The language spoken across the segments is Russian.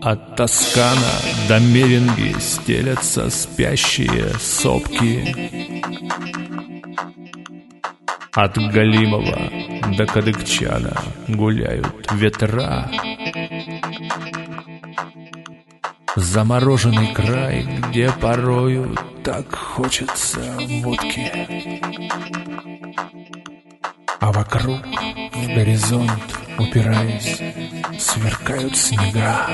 От Тоскана до Меринги стелятся спящие сопки. От Галимова до Кадыкчана гуляют ветра. Замороженный край, где порою так хочется водки, а вокруг в горизонт, упираясь, сверкают снега.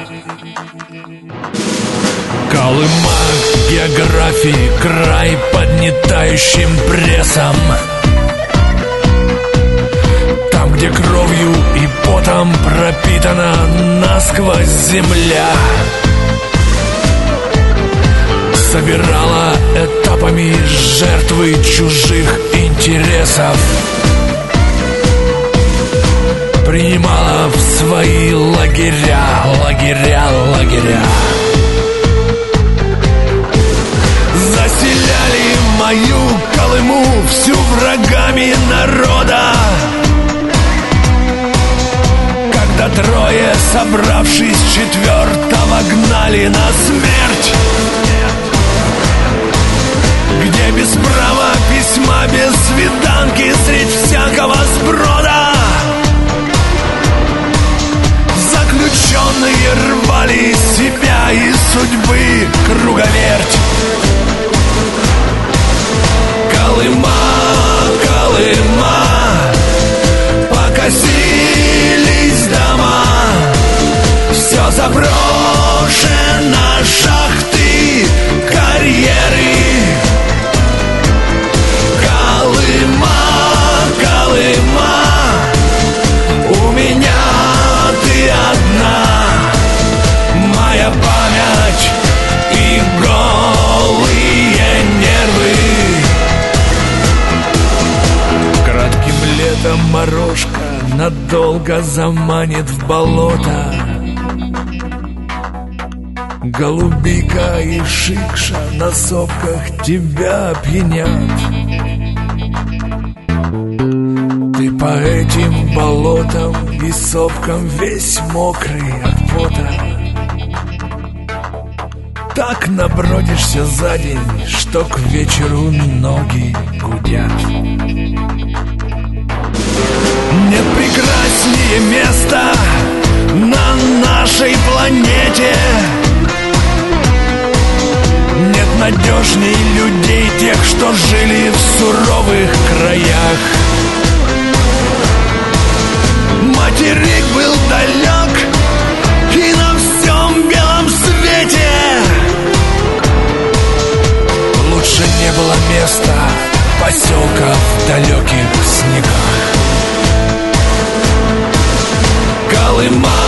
Колыма географии, край поднятающим прессом. Там, где кровью и потом пропитана насквозь земля, собирала этапами жертвы чужих интересов, принимала в свои лагеря, лагеря, лагеря. Заселяли мою Колыму всю врагами народа, когда трое, собравшись четвертого, гнали на смерть, где без права письма, без свиданки, средь всякого сброда заключенные рвали себя и судьбы круговерть. Колыма, Колыма, покосились дома, все заброшено, шахты, карьеры. Колыма, Колыма, у меня ты одна, моя память и голые нервы. Кратким летом морожка надолго заманит в болото. Голубика и шикша на сопках тебя опьянят. Ты по этим болотам и сопкам весь мокрый от пота. Так набродишься за день, что к вечеру ноги гудят. Нет прекраснее места на нашей планете, нет надежней людей, тех, что жили в суровых краях. Материк был далек, и на всем белом свете лучше не было места, поселка в далеких снегах. Колыма,